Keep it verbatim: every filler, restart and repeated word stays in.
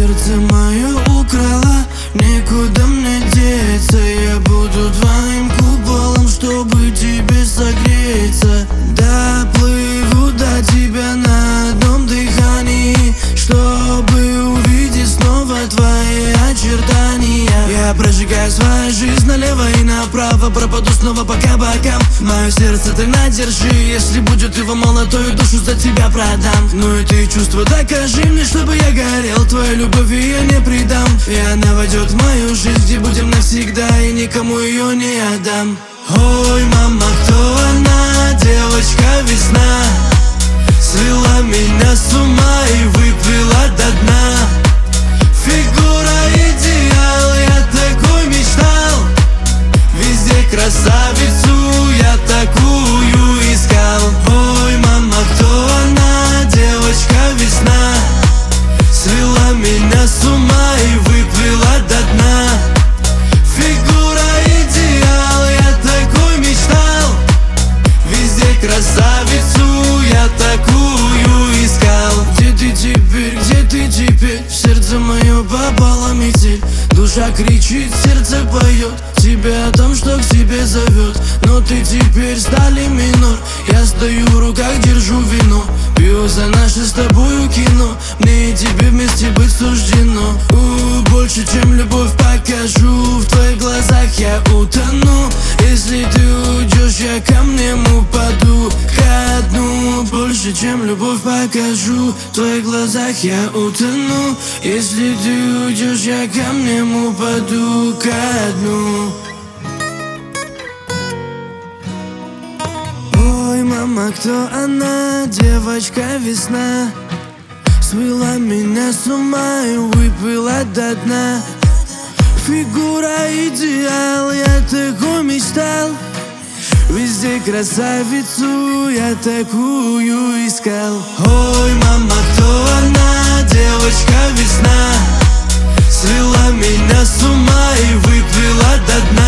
сердце мое украла, некуда мне деться. Я буду твоим куполом, чтобы тебе согреться. Доплыву до тебя на одном дыхании, чтобы увидеть снова твои очертания. Я прожигаю свою жизнь налево и направо, пропаду снова по кабакам. Мое сердце ты надержи, если будет его мало, то и душу за тебя продам. Ну и ты чувства докажи мне, чтобы я горел твоей любовью, я не предам. И она войдет в мою жизнь, где будем навсегда, и никому ее не отдам. Ой, мама, кто она? Девочка весна свела меня с ума и выплыла до дна. Фигура идеал, я такой мечтал. Везде красавицу, я такую искал. Ой, мама, кто она? Девочка весна свела меня с ума и выплыла до дна. Фигура идеал, я такой мечтал. Везде красавицу, я такую искал. Где ты теперь, где ты теперь? В сердце мое попала метель. Душа кричит, сердце поет тебя о том, что к себе зовет. Но ты теперь стали минор. Я стою в руках, держу вино, пью за наше с тобою кино. Мне и тебе вместе быть суждено. У, больше чем любовь покажу. В твоих глазах я утону. Если ты уйдешь, я камнем упаду ко дну. Больше чем любовь покажу. В твоих глазах я утону. Если ты уйдешь, я камнем упаду ко дну. Ой, мама, кто она? Девочка весна свела меня с ума и выпила до дна. Фигура идеал, я такой мечтал. Везде красавицу, я такую искал. Ой, мама, кто она? Девочка весна свела меня с ума и выплыла до дна.